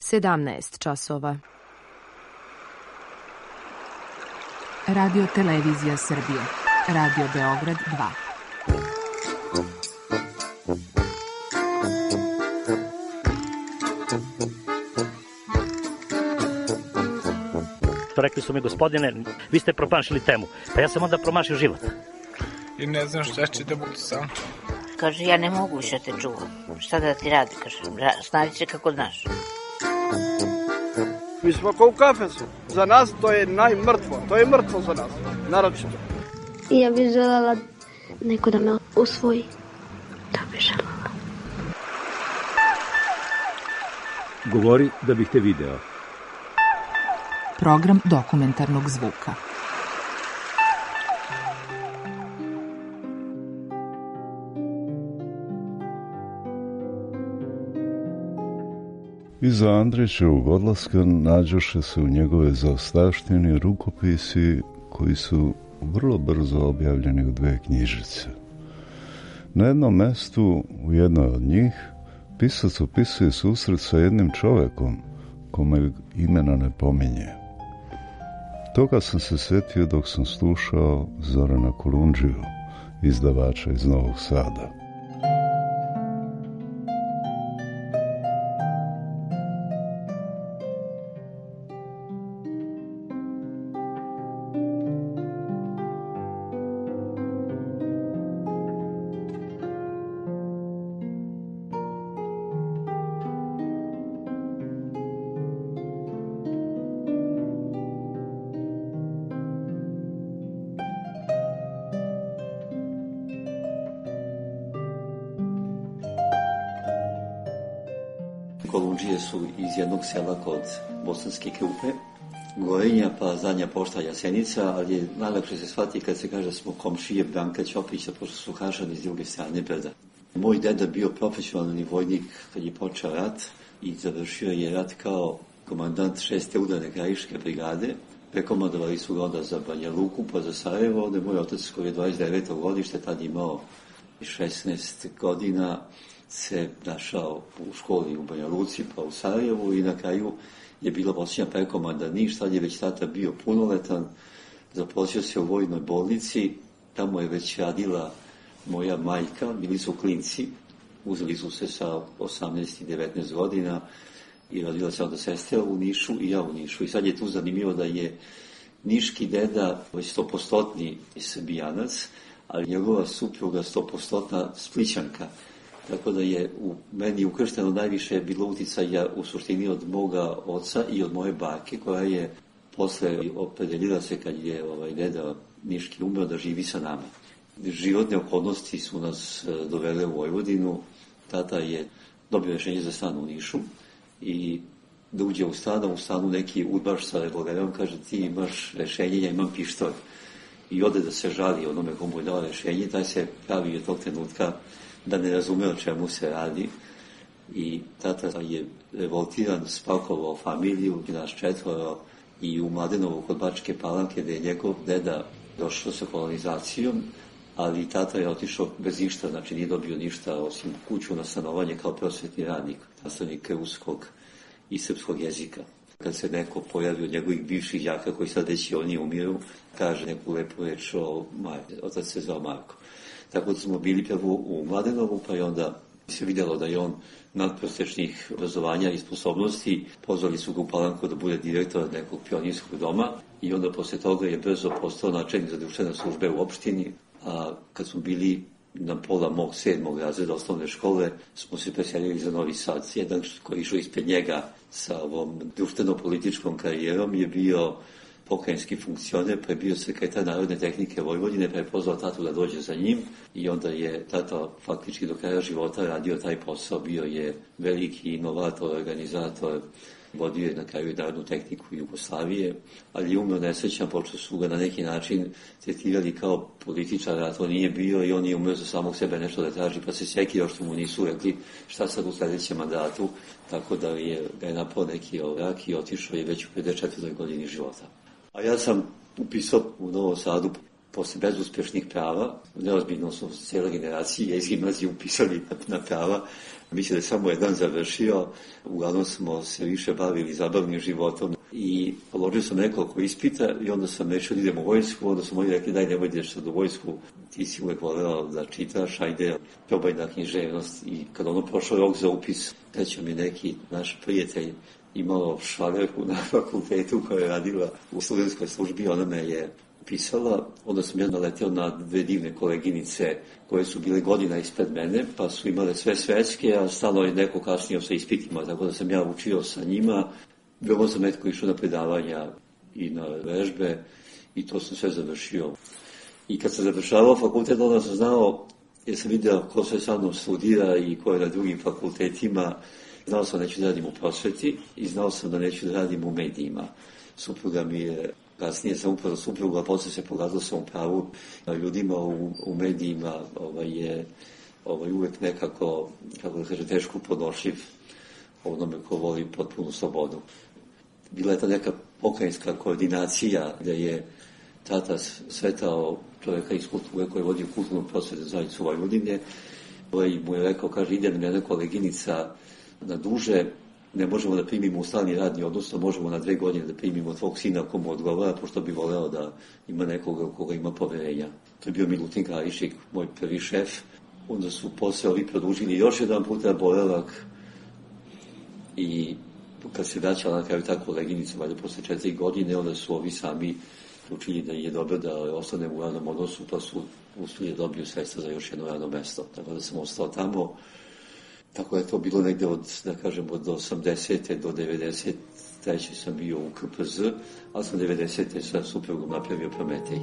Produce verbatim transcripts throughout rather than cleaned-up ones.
sedamnaest časova. Radio Televizija Srbije. Radio Beograd dva. Rekli su mi, gospodine, vi ste promašili temu. Pa ja sam onda promašio život. I ne znam šta će da budu sam. Kaže, ja ne mogu više te čuvam. Šta da ti radi, kaže, snađi se kako znaš. Mi smo kao u kafesu. Za nas to je najmrtvo. To je mrtvo za nas. Naročito. I ja bih želela neko da me usvoji. Da bih želela. Govori da bih te video. Program dokumentarnog zvuka. Iza Andrićevog odlaska nađoše se u njegove zaostavštine rukopisi koji su vrlo brzo objavljeni u dve knjižice. Na jednom mestu, u jednoj od njih, pisac opisuje susret sa jednim čovekom kome imena ne pominje. Toga sam se setio dok sam slušao Zorana Kolundžiju, izdavača iz Novog Sada. Kolundžije su iz jednog sela kod Bosanske Krupe, Gorenja, pa zadnja pošta Jasenica, ali je najlakše se shvati kad se kaže da smo komšije Branka Ćopića, pošto su Hašani iz druge strane brda. Moj deda bio profesionalni vojnik kad je počeo rat i završio je rat kao komandant šeste udarne krajiške brigade. Prekomandovali su ga onda za Banja Luku, pa za Sarajevo, onda je moj otac koji je dvadeset deveto godište, tad imao šesnaest godina, se našao u školi u Banja Luci, pa u Sarajevu i na kraju je bila posljednja prekomanda Niš, tad je već tata bio punoletan, zaposlio se u vojnoj bolnici, tamo je već radila moja majka, bili su klinci, uzeli su se sa osamnaest i devetnaest godina i rodila se onda sestra u Nišu i ja u Nišu. I sad je tu zanimljivo da je niški deda već stopostotni Srbijanac, ali njegova supruga stopostotna Splićanka. Tako da je u meni ukršteno najviše bilo uticaja u suštini od moga oca i od moje bake, koja je posle opredelila se kad je ovaj deda niški umeo da živi sa nama. Životne okolnosti su nas dovele u Vojvodinu. Tata je dobio rešenje za stan u Nišu i da uđe u stan, a u stanu neki udbaš sa revolverom kaže ti imaš rešenje, ja imam pištolj. I ode da se žali onome komu je dao rešenje, taj se pravi od tog trenutka da ne razume o čemu se radi i tata je revoltiran, spakovao familiju, naš četvoro i u Mladenovu kod Bačke Palanke gde je njegov deda došao sa kolonizacijom, ali tata je otišao bez ništa, znači nije dobio ništa osim kuću na stanovanje kao prosvetni radnik, nastavnik ruskog i srpskog jezika. Kad se neko pojavi od njegovih bivših đaka koji sad već i oni umiru, kaže neku lepu reč o Marku. Otac se zvao Marko. Tako da smo bili prvo u Mladenovu, pa je onda se vidjelo da je on nadprosečnih obrazovanja i sposobnosti. Pozvali su ga u Palanku da bude direktor nekog pionirskog doma i onda posle toga je brzo postao načelnik za društvene službe u opštini. A kad smo bili na pola mog sedmog razreda osnovne škole, smo se preselili za Novi Sad. Jedan koji je išao ispred njega sa ovom društveno-političkom karijerom je bio pokrajinski funkcioner, pa je bio sekretar Narodne tehnike Vojvodine, pa je pozvao tatu da dođe za njim i onda je tata faktički do kraja života radio taj posao, bio je veliki inovator, organizator, vodio je na kraju Narodnu tehniku Jugoslavije, ali je umeo nesrećan, pošto su ga na neki način tretirali kao političar, a to nije bio i on je umeo za samog sebe nešto da traži, pa se sekio što mu nisu rekli šta sad u sledećem mandatu, tako da je ga je napao neki ovrak i otišao je već u pedeset četvrtoj godini života. A ja sam upisao u Novom Sadu posle bezuspešnih prava, neozbiljno smo cijela generacija iz gimnazije upisali na, na prava. Mislim da je samo jedan završio, uglavnom smo se više bavili zabavnim životom i položio sam nekoliko ispita i onda sam rešio da idem u vojsku, onda su moji rekli daj nemoj ideš do vojsku, ti si uvek voleo da čitaš, ajde probaj na književnost. I kad ono prošao rok za upis, krećeo mi neki naš prijatelj imao švalerku na fakultetu koja je radila u studentskoj službi, ona me je pisala, onda sam ja naleteo na dve divne koleginice koje su bile godina ispred mene, pa su imale sve svetske, a stalo je neko kasnije sa ispitima, tako da sam ja učio sa njima. Veoma sam netko išao na predavanja i na vežbe i to sam sve završio. I kad sam završavao fakultet, onda sam znao, jer sam vidio ko sve sa mnom studira i ko je na drugim fakultetima. Znao sam da neću da radim u prosveti i znao sam da neću da radim u medijima. Supruga mi je, kasnije sam upravo supruga, posle se pogledao sam u pravu. Ljudima u, u medijima ovaj, je ovaj, uvek nekako, kako da kaže, teško podnošljiv onome ko voli potpunu slobodu. Bila je ta neka pokrajinska koordinacija gde je tata svetao čoveka iz kulture koji je vodio kulturnu prosvetnu zajednicu Vojvodine. Ovaj mu je rekao, kaže, ide nam jedna koleginica na duže, ne možemo da primimo u stalni radni, odnosno možemo na dve godine da primimo tvog sina komu odgovara, pošto bi voleo da ima nekoga u koga ima poverenja. To je bio Milutin Karišik, moj prvi šef. Onda su posle ovi produžili još jedan puta boravak i kad se vraćala na kraju ta koleginica, valjda posle četiri godine, onda su ovi sami učili da je dobro da ostanem u radnom odnosu, pa su uspeli da dobiju sredstva za još jedno radno mesto. Tako da sam ostao tamo. Tako je to bilo negde od, da kažem, od osamdesete do devedeset treće sam bio u K P Z, ali sam devedesete sa suprugom napravio Prometej.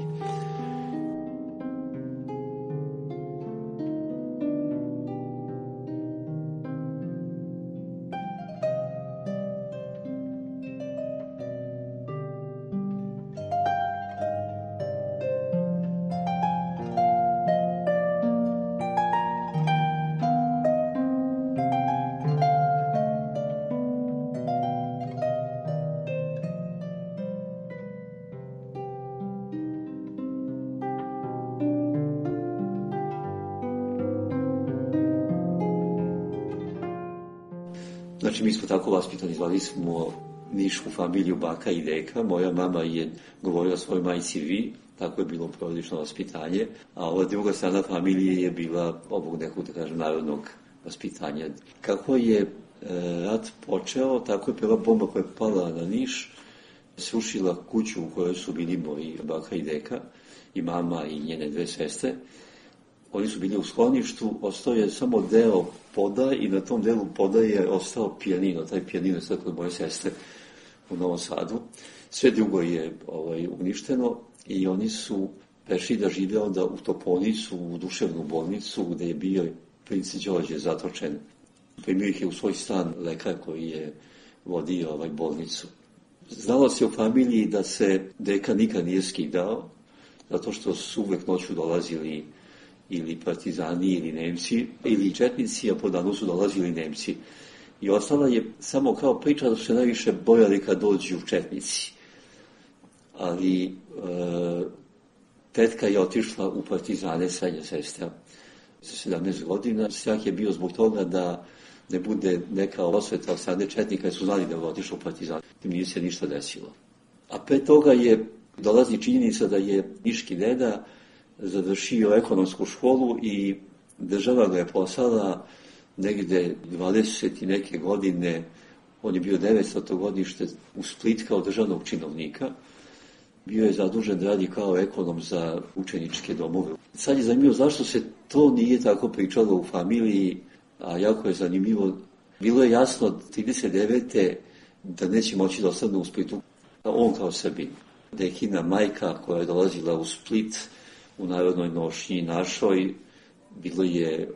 Znači, mi smo tako vaspitani, zvali smo nišku familiju baka i deka. Moja mama je govorila svojoj majci vi, tako je bilo porodično vaspitanje, a ova druga strana familije je bila ovog nekog, da kažem, narodnog vaspitanja. Kako je e, rat počeo, tako je prva bomba koja je pala na Niš, srušila kuću u kojoj su bili moji baka i deka, i mama i njene dve sestre. Oni su bili u skloništu, ostao je samo deo poda i na tom delu poda je ostao pijanino. Taj pijanino je sad kod moje sestre u Novom Sadu. Sve drugo je ovaj, uništeno i oni su prešli da žive onda u Toponicu, u duševnu bolnicu gde je bio princ Đorđe zatočen. Primio ih je u svoj stan lekar koji je vodio ovaj bolnicu. Znalo se u familiji da se deka nikad nije skidao, zato što su uvek noću dolazili ili partizani, ili Nemci, ili četnici, a po danu su dolazili Nemci. I ostala je samo kao priča da su se najviše bojali kad dođu četnici. Ali e, tetka je otišla u partizane, srednja sestra, za sedamnaest godina. Strah je bio zbog toga da ne bude neka osveta od strane četnika, jer su znali da je otišla u partizane. Tim nije se ništa desilo. A pre toga je dolazi činjenica da je niški deda završio ekonomsku školu i država ga je poslala negde dvadeset i neke godine, on je bio devetsto godište u Split kao državnog činovnika. Bio je zadužen da radi kao ekonom za učeničke domove. Sad je zanimljivo zašto se to nije tako pričalo u familiji, a jako je zanimljivo. Bilo je jasno trideset devete da neće moći da ostane u Splitu. On kao Srbin. Dekina majka koja je dolazila u Split u narodnoj nošnji našoj, bilo je e,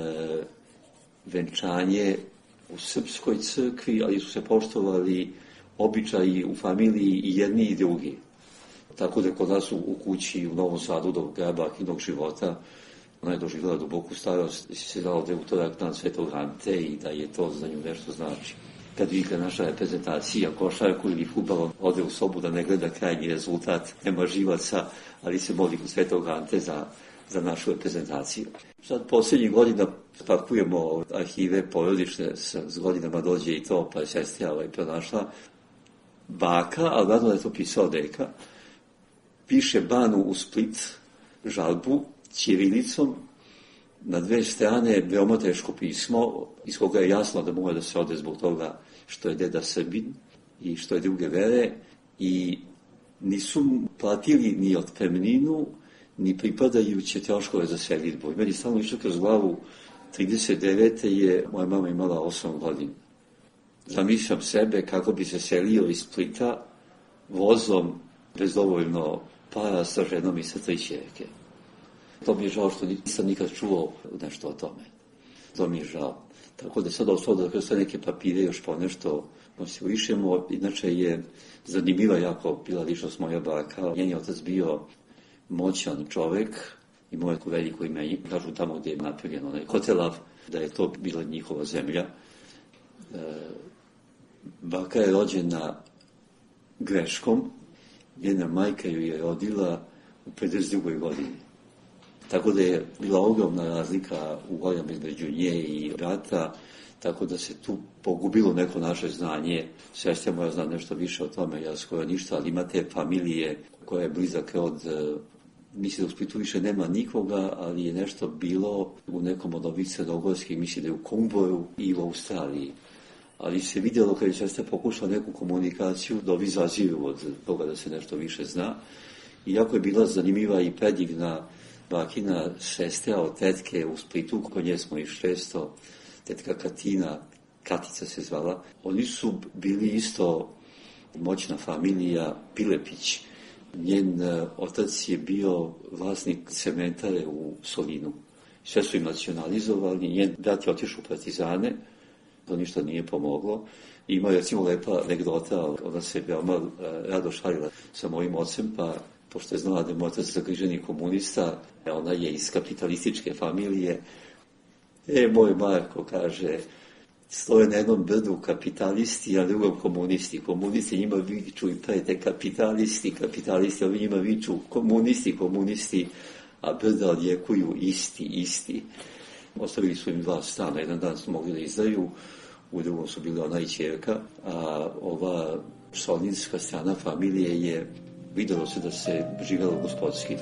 venčanje u srpskoj crkvi, ali su se poštovali običaji u familiji i jedni i drugi. Tako da kod nas u, u kući u Novom Sadu do kraja bakinog života ona je doživjela duboku starost i se znala da je utorak dan Svetog Ante i da je to za nju nešto znači. kad igra naša reprezentacija, košarku ili fudbal, ode u sobu da ne gleda krajnji rezultat, nema živaca, ali se moli kod Svetog Ante za, za našu reprezentaciju. Sad posljednjih godina pakujemo arhive porodične, s godinama dođe i to, pa je sestra ovaj, pronašla baka, ali gledano da je to pisao deka, piše Banu u Split žalbu ćirilicom, na dve strane veoma teško pismo, iz koga je jasno da mora da se ode zbog toga što je deda Srbin i što je druge vere, i nisu platili ni otpremninu, ni pripadajuće troškove za selidbu. I meni stalno išlo kroz glavu, trideset devete je moja mama imala osam godina. Zamišljam sebe kako bi se selio iz Splita vozom bez dovoljno para sa ženom i sa tri ćerke. To mi je žao što nisam nikad čuo nešto o tome. To mi je žao. Tako da sad ostalo da kroz sve neke papire još po nešto konstruišemo. Inače je zanimljiva jako bila ličnost moja baka. Njen je otac bio moćan čovek, imao je veliko ime, kažu tamo gdje je napravljen onaj Kotelav, da je to bila njihova zemlja. E, baka je rođena greškom, njena majka ju je rodila u pedeset drugoj godini. Tako da je bila ogromna razlika u godinama između nje i brata, tako da se tu pogubilo neko naše znanje. Sestra moja zna nešto više o tome, ja skoro ništa, ali ima te familije koja je blizak od... Mislim da u Splitu više nema nikoga, ali je nešto bilo u nekom od ovih sredogorskih, mislim da je u Komboru i u Australiji. Ali se vidjelo kad je sestra pokušala neku komunikaciju da ovi zaziru od toga da se nešto više zna. Iako je bila zanimljiva i predigna bakina sestra od tetke u Splitu, kod nje smo išli često, tetka Katina, Katica se zvala. Oni su bili isto moćna familija Pilepić. Njen otac je bio vlasnik cementare u Solinu. Sve su im nacionalizovali, njen brat je otišao u partizane, to ništa nije pomoglo. Ima je recimo lepa anegdota, ona se veoma rado šalila sa mojim ocem, pa pošto je znala da je moj otac zagriženi komunista, ona je iz kapitalističke familije. E, moj Marko, kaže, stoje na jednom brdu kapitalisti, a na drugom komunisti. Komunisti njima viču i prete kapitalisti, kapitalisti, a vi njima viču komunisti, komunisti, a brda odjekuju isti, isti. Ostavili su im dva stana, jedan dan su mogli da izdaju, u drugom su bili ona i ćerka, a ova solinska strana familije je videlo se da se živjelo gospodski.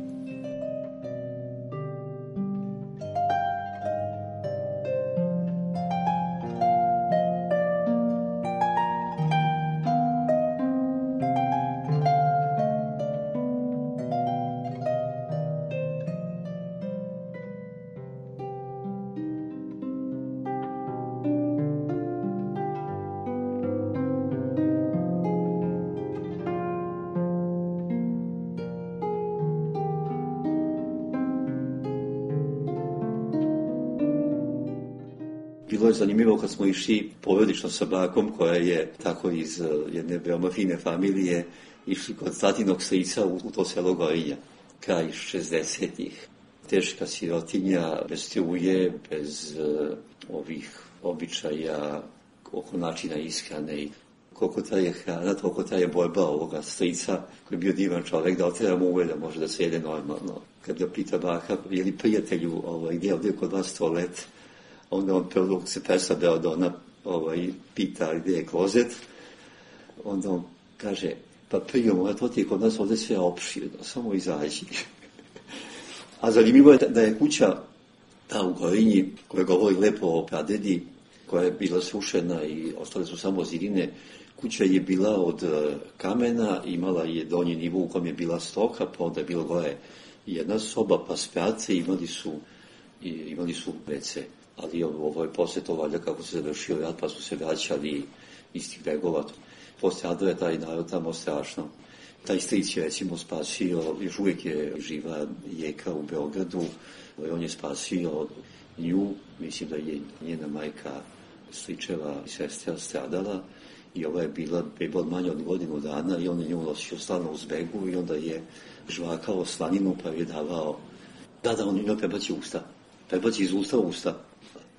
Bilo je zanimljivo kad smo išli porodično sa bakom, koja je tako iz jedne veoma fine familije, išli kod tatinog strica u, u to selo Gorinja, kraj šezdesetih. Teška sirotinja, bez struje, bez uh, ovih običaja oko načina ishrane i koliko traje hrana, toliko traje borba ovoga strica, koji je bio divan čovek, da otjeramo uve da može da se jede normalno. Kad ga pita baka, je li prijatelju, ovaj, gdje je ovdje kod vas toalet? Onda on prvo se presabeo da ona ovaj, pita gdje je klozet. Onda on kaže, pa prije moja, to ti je kod nas ovdje sve opširno, samo izađi. A zanimljivo je da je kuća ta u Gorinji, koja govori lepo o pradedi, koja je bila srušena i ostale su samo zidine. Kuća je bila od kamena, imala je donji nivo u kojem je bila stoka, pa onda je bilo gore jedna soba, pa sprate, imali su, imali su ve ce. Ali ovo je posle to valjda kako se završio rat, pa su se vraćali iz tih begova. Postradao je taj narod tamo strašno. Taj stric je recimo spasio, još uvijek je živa Jeka u Beogradu, on je spasio nju, mislim da je njena majka stričeva i sestra stradala i ova je bila beba od manje od godinu dana i on je nju nosio stalno uz begu i onda je žvakao slaninu pa je davao, da da on nju prebaci usta, prebaci iz usta u usta.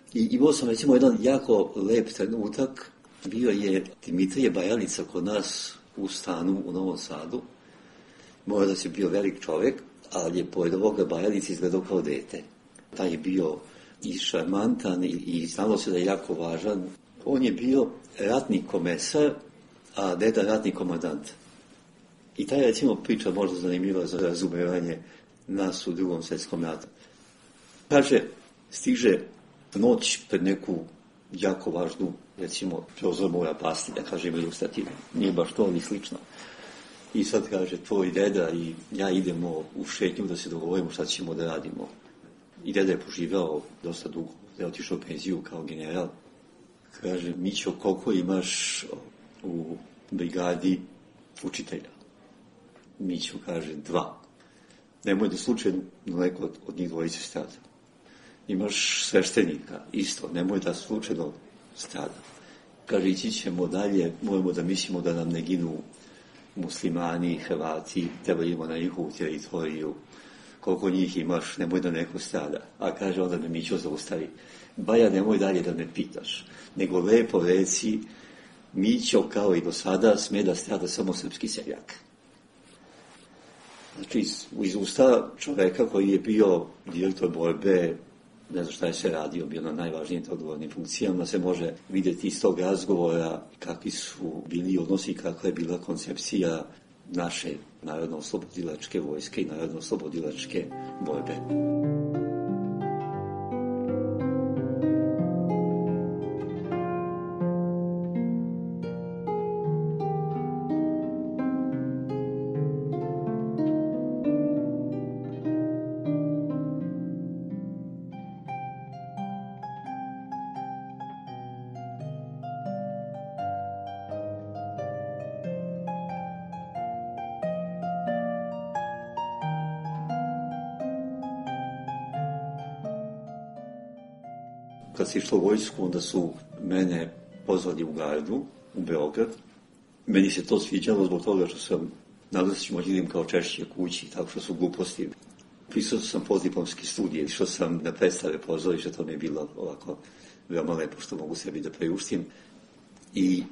I imao sam recimo jedan jako lep trenutak, bio je Dimitrije Bajanica kod nas u stanu u Novom Sadu. Moj otac je bio velik čovjek, ali je pored ovoga Bajalica izgledao kao dete. Taj je bio i šarmantan i, i znalo se da je jako važan. On je bio ratni komesar, a deda ratni komandant. I taj recimo priča možda zanimljiva za razumevanje nas u Drugom svjetskom ratu. Kaže, stiže noć pred neku jako važnu, recimo, prozor mora pasti, da kažem ilustrativno. Nije baš to, ni slično. I sad kaže, tvoj deda i ja idemo u šetnju da se dogovorimo šta ćemo da radimo. I deda je poživao dosta dugo, da je otišao u penziju kao general. Kaže, Mićo, koliko imaš u brigadi učitelja? Mićo kaže, dva. Nemoj da slučajno neko od, od njih dvojice strada. Imaš sveštenika, isto, nemoj da slučajno strada. Kaže, ići ćemo dalje, moramo da mislimo da nam ne ginu muslimani, Hrvati, treba idemo na njihovu teritoriju. Koliko njih imaš, nemoj da neko strada. A kaže, onda me Mićo zaustavi. Baja, nemoj dalje da me pitaš, nego lepo reci, Mićo, kao i do sada, sme da strada samo srpski seljak. Znači, iz, iz usta čoveka koji je bio direktor borbe, ne znam šta je se radio, bio na najvažnijim odgovornim funkcijama, se može vidjeti iz tog razgovora kakvi su bili odnosi, kakva je bila koncepcija naše narodno-oslobodilačke vojske i narodno-oslobodilačke borbe. Kad se išlo u vojsku, onda su mene pozvali u gardu, u Beograd. Meni se to sviđalo zbog toga što sam, nadam se ću moći idem kao češće kući, tako što su gluposti. Pisao sam postdiplomski studije, što sam na predstave pozorišta, to mi je bilo ovako veoma lepo što mogu sebi da priuštim. I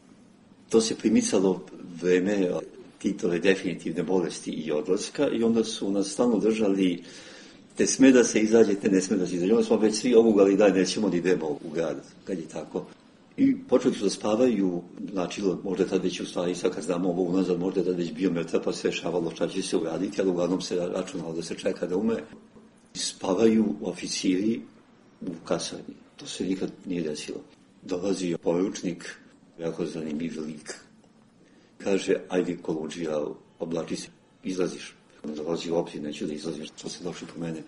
to se primicalo vreme Titove definitivne bolesti i odlaska i onda su nas stalno držali te sme da se izađe, te ne sme da se izađe. Onda smo već svi ovugali da nećemo da idemo u grad, kad je tako. I počeli su da spavaju, znači možda tad već u stvari, sad kad znamo ovo unazad, možda je tad već bio mrtav pa se rešavalo šta će se uraditi, ali uglavnom se računalo da se čeka da umre. Spavaju oficiri u kasarni. To se nikad nije desilo. Dolazi poručnik, jako zanimljiv lik. Kaže, ajde Kolundžija, oblači se, izlaziš. Ne dolazi u obzir, neću da izlaziš, to se došli po mene.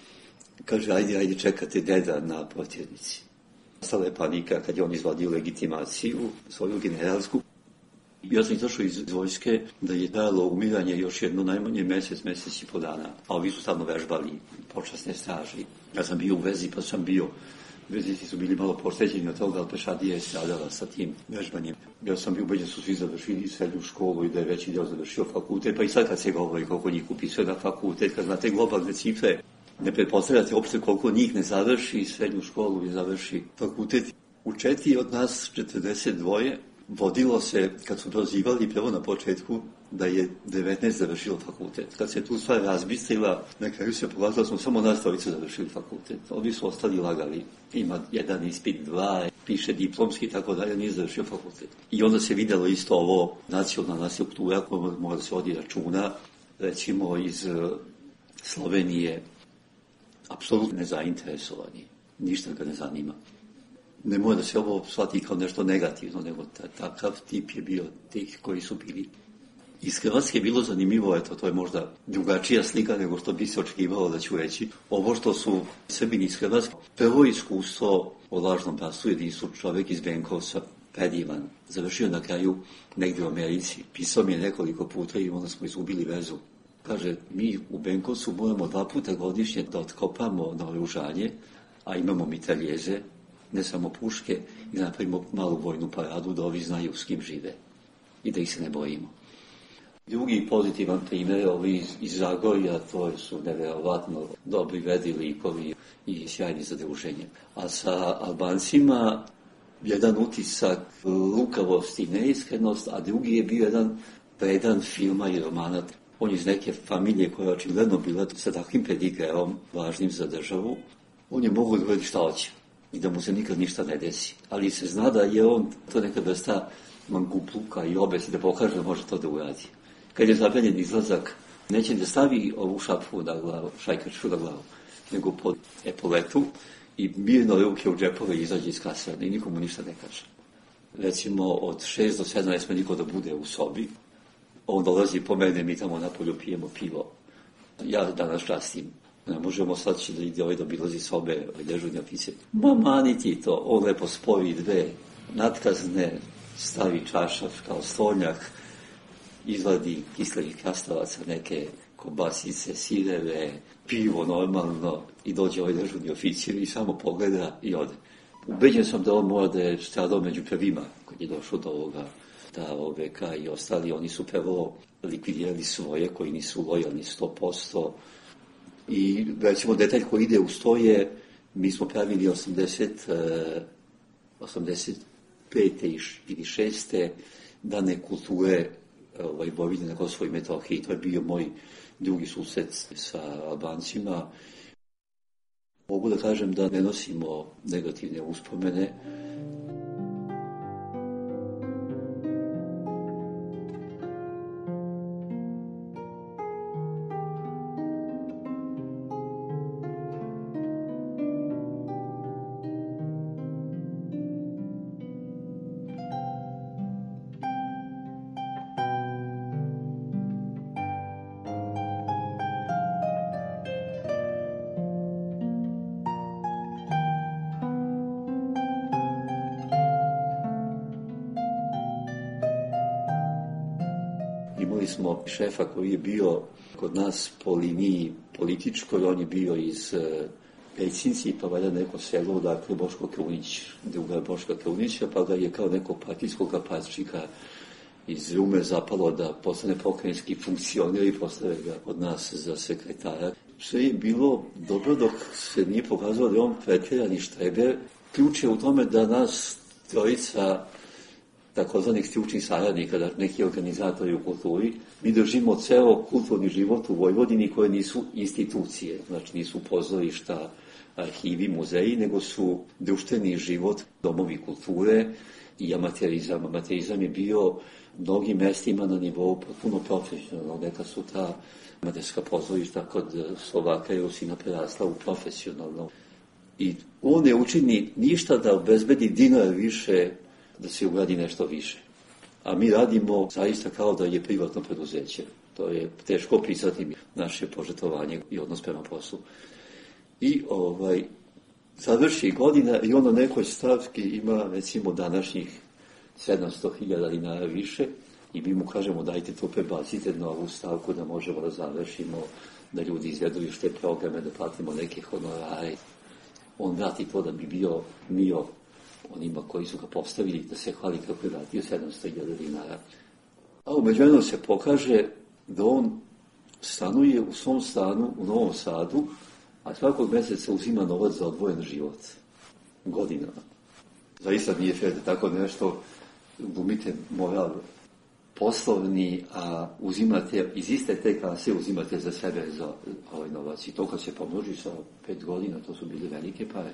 Kaže, ajde, ajde, čekate deda na potjernici. Stala je panika kad je on izvadio legitimaciju, svoju generalsku. Ja sam izašao iz vojske da je dalo umiranje još jedno najmanje mjesec, mjesec i po dana. A ovi su stavno vežbali počasne straži. Ja sam bio u vezi, pa sam bio, vezici su bili malo pošteđeni od toga, ali Pešadija je stradala sa tim vežbanjem. Ja sam bio ubeđen su svi završili srednju školu i da je veći deo završio fakultet, pa i sad kad se govori koliko njih upisuje na fakultet, kad znate globalne cifre, ne pretpostavljate uopšte koliko njih ne završi srednju školu i završi fakultet. U četiri od nas, četrdeset dva, vodilo se, kad su prozivali prvo na početku, da je devetnaest završilo fakultet. Kad se tu stvar razbistrila, na kraju se pokazalo da smo samo nas trojica završili fakultet. Ovi su ostali lagali. Ima jedan ispit, dva, piše diplomski i tako dalje, nije završio fakultet. I onda se vidjelo isto ovo nacionalna struktura koja mora da se vodi računa, recimo iz Slovenije, apsolutno nezainteresovani. Ništa ga ne zanima. Ne mora da se ovo shvati kao nešto negativno, nego takav tip je bio tih koji su bili. Iz Hrvatske je bilo zanimljivo, eto, to je možda drugačija slika nego što bi se očekivalo da ću reći. Ovo što su Srbini iz Hrvatske, prvo iskustvo o lažnom bratstvu, jedinstvu, čovjek iz Benkovca, predivan, završio na kraju negdje u Americi. Pisao mi je nekoliko puta i onda smo izgubili vezu. Kaže, mi u Benkovcu moramo dva puta godišnje da otkopamo naoružanje, a imamo mitraljeze, ne samo puške, i napravimo malu vojnu paradu da ovi znaju s kim žive i da ih se ne bojimo. Drugi pozitivan primjer, ovi iz, iz Zagorja, to su nevjerovatno dobri vedi likovi i sjajni za druženje. A sa Albancima jedan utisak lukavosti i neiskrenost, a drugi je bio jedan predan filma i romana. On iz neke familije koja je očigledno bila sa takvim pedigreom važnim za državu. On je mogao da uradi šta hoće i da mu se nikad ništa ne desi. Ali se zna da je on to neka vrsta mangupluka i obesi da pokaže da može to da uradi. Kad je zabranjen izlazak, neće da stavi ovu šapfu na glavu, šajkaču na glavu, nego pod epoletu i mirno ruke u džepove izađe iz kasarne i nikomu ništa ne kaže. Recimo, od šest do sedam ne sme niko da bude u sobi. On dolazi po mene, mi tamo napolju pijemo pivo. Ja danas častim. Ne možemo sad da ide ovaj da obilazi sobe, ovaj dežurni oficir. Ma mani ti to, on lepo spoji dve natkazne, stavi čašav kao stolnjak, izvadi kiselih krastavaca, neke kobasice, sireve, pivo normalno i dođe ovaj dežurni oficir i samo pogleda i ode. Ubeđen sam da on mora da je stradao među prvima kad je došao do ovoga, da O V K i ostali, oni su prvo likvidirali svoje koji nisu lojalni sto posto. I recimo detalj koji ide uz to je, mi smo pravili osamdeset, osamdeset pete ili šeste dane kulture ovaj, Vojvodine na Kosovo i Metohiji. To je bio moj drugi susret sa Albancima. Mogu da kažem da ne nosimo negativne uspomene. Imali smo šefa koji je bio kod nas po liniji političkoj, on je bio iz Pećinci, pa valjda neko selo, dakle Boško Krunić, druga je Boška Krunića, pa ga je kao nekog partijskog aparčika iz Rume zapalo da postane pokrajinski funkcioner i postave ga od nas za sekretara. Sve je bilo dobro dok se nije pokazalo da je on pretjerani štreber. Ključ je u tome da nas trojica takozvanih stručnih saradnika, da neki organizatori u kulturi, mi držimo ceo kulturni život u Vojvodini koje nisu institucije, znači nisu pozorišta, arhivi, muzeji, nego su društveni život, domovi kulture i amaterizam. Amaterizam je bio mnogim mestima na nivou potpuno profesionalno. Neka su ta amaterska pozorišta kod Slovaka i Rusina prerasla u profesionalno. I on ne učini ništa da obezbedi dinar više da se ugradi nešto više. A mi radimo zaista kao da je privatno preduzeće. To je teško opisati naše požrtvovanje i odnos prema poslu. I ovaj, završi godina i on na nekoj stavki ima recimo današnjih sedamsto hiljada dinara više i mi mu kažemo dajte to prebacite na ovu stavku da možemo da završimo, da ljudi izveduju šte programe, da platimo neke honorare. On vrati to da bi bio mio onima koji su ga postavili, da se hvali kako je vratio sedamsto hiljada dinara. A umeđuvremenu se pokaže da on stanuje u svom stanu u Novom Sadu, a svakog meseca uzima novac za odvojen život. Godinama. Zaista nije fair da tako nešto glumite moral poslovni, a uzimate, iz iste te kase uzimate za sebe za ovaj novac. I to kad se pomnoži sa pet godina, to su bile velike pare.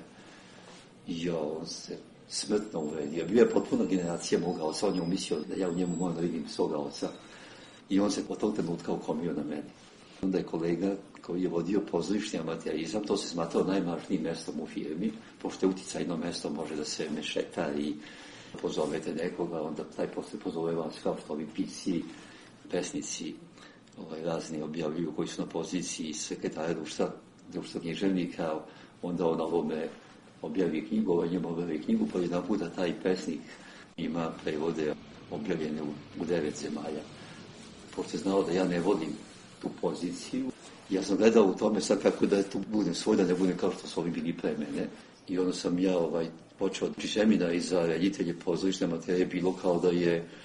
I on se smrtno uvredio. Bio je potpuno generacija moga oca, on je umislio da ja u njemu moram da vidim svoga oca. I on se od tog trenutka ukomio na meni. Onda je kolega koji je vodio pozorišni amaterizam, to se smatrao najvažnijim mestom u firmi, pošto je uticajno mesto, može da se mešeta i pozovete nekoga, onda taj posle pozove vas kao što ovi pisci, pesnici, ovaj, razni objavljuju koji su na poziciji sekretara društva, društva književnika, onda on ovome objavi knjigu, ovaj njemu objavi knjigu, pa jedan puta taj pesnik ima prevode objavljene u, u devet zemalja. Pošto je znao da ja ne vodim tu poziciju, ja sam gledao u tome sad kako da tu budem svoj, da ne budem kao što su ovi bili pre mene. I onda sam ja ovaj, počeo od semina i za reditelje pozorišne materije bilo kao da je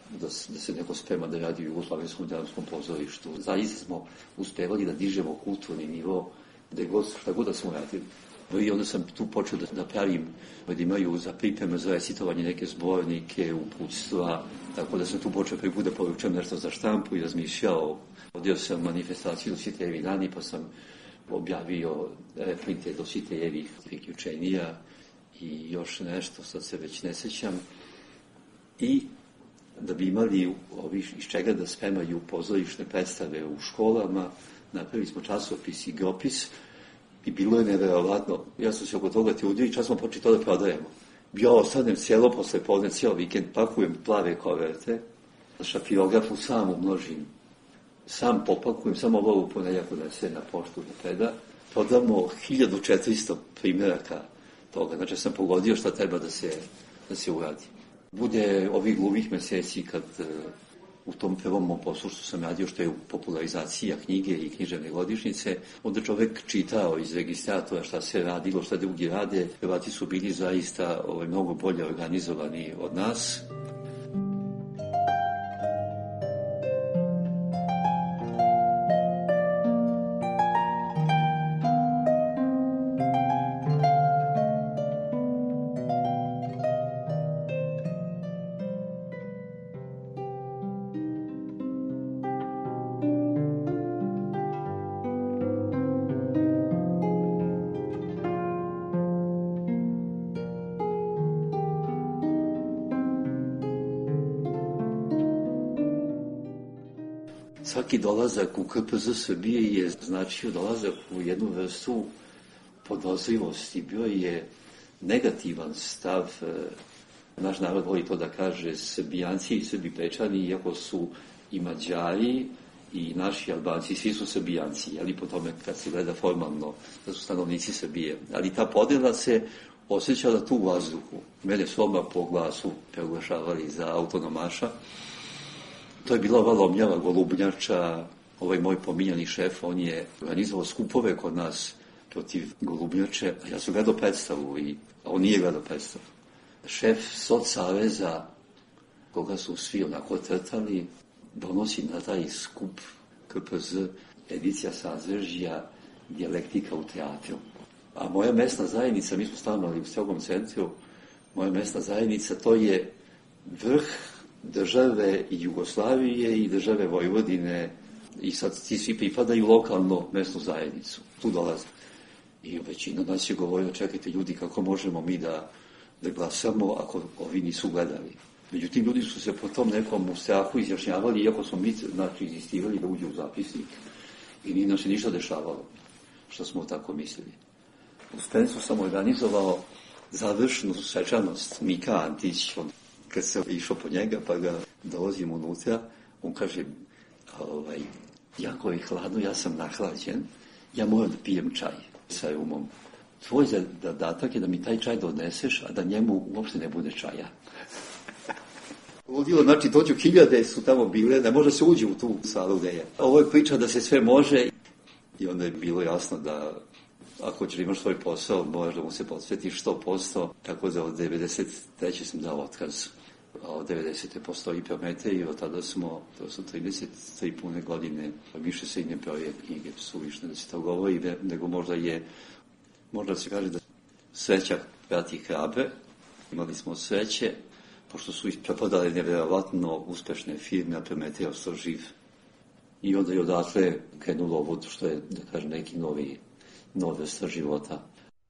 da, da se neko sprema da radi u Jugoslavenskom dramskom pozorištu. Zaista smo uspevali da dižemo kulturni nivo gde god, šta god da smo radili. I onda sam tu počeo da, da pravim, da imaju za pripreme za recitovanje neke zbornike, uputstva, tako da sam tu počeo prvi put da poručujem nešto za štampu i razmišljao. Vodio sam manifestaciju Dositejevi dani, pa sam objavio reprinte Dositejevih priključenija i još nešto, sad se već ne sećam. I da bi imali ovi iz čega da spremaju pozorišne predstave u školama, napravili smo časopis i igropis i bilo je neverovatno. Ja sam se oko toga trudio i čas smo počeli to da prodajemo. Ja ostanem cijelo posle podne, cijelo vikend, pakujem plave koverte, šapirografu sam umnožim, sam popakujem, samo ovo u ponedjeljak odnese na poštu da preda, prodamo hiljadu četiristo primjeraka toga, znači sam pogodio šta treba da se, da se uradi. Bude ovih gluvih meseci kad u tom prvom mom poslu što sam radio, što je popularizacija knjige i književne godišnjice, onda čovek čitao iz registratora šta se radilo, šta drugi rade. Hrvati su bili zaista ovaj, mnogo bolje organizovani od nas. Svaki dolazak u K P Z Srbije je značio dolazak u jednu vrstu podozrivosti. Bio je negativan stav, naš narod voli to da kaže, Srbijanci i Srbi Pečani, iako su i Mađari i naši Albanci, svi su Srbijanci, ali po tome kad se gleda formalno da su stanovnici Srbije. Ali ta podela se osjećala tu u vazduhu. Mene su odmah po glasu preuglašavali za autonomaša. To je bila ova lomljava Golubnjača, ovaj moj pominjani šef, on je organizovao skupove kod nas protiv Golubnjače, a ja sam gledao predstavu, i, a on nije gledao predstavu. Šef Sodsaveza, koga su svi onako trtali, donosi na taj skup K P Z edicija Sazvežija, dijalektika u teatru. A moja mesna zajednica, mi smo stanovali u Strogom centru, moja mesna zajednica, to je vrh države Jugoslavije i države Vojvodine i sad ti svi pripadaju lokalno mesnu zajednicu. Tu dolaze. I većina nas je govorila, čekajte ljudi, kako možemo mi da, da glasamo ako ovi nisu gledali. Međutim, ljudi su se po tom nekom strahu izjašnjavali, iako smo mi znači, izistirali da uđe u zapisnik i nije nam se ništa dešavalo, što smo tako mislili. U Spensu sam organizovao završnu svečanost Mika Antić. Kad sam išao po njega, pa ga dolazim unutra, on kaže, ovaj, jako je hladno, ja sam nahlađen, ja moram da pijem čaj sa umom. Tvoj zadatak je da mi taj čaj doneseš, a da njemu uopšte ne bude čaja. Ludilo, znači, dođu hiljade su tamo bile, da može se uđe u tu salu gde je. Ovo je priča da se sve može i onda je bilo jasno da ako ćeš imaš svoj posao, moraš da mu se posvetiš sto posto, tako da od devedeset treće sam dao otkaz. A od devedesete postoji Prometej i od tada smo, to su trideset tri pune godine, više se i ne broje knjige, suvišne da se to govori, nego možda je, možda se kaže da sreća prati hrabre. Imali smo sreće, pošto su isprepadale nevjerovatno uspešne firme, a Prometej ostao živ. I onda je odatle krenulo ovo što je, da kažem, neki novi, nove vrsta života.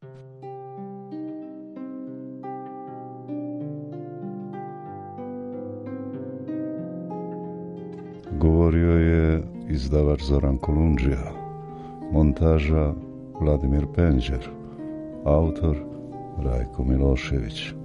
Govorio je izdavač Zoran Kolundžija, montaža Vladimir Penđer, autor Rajko Milošević.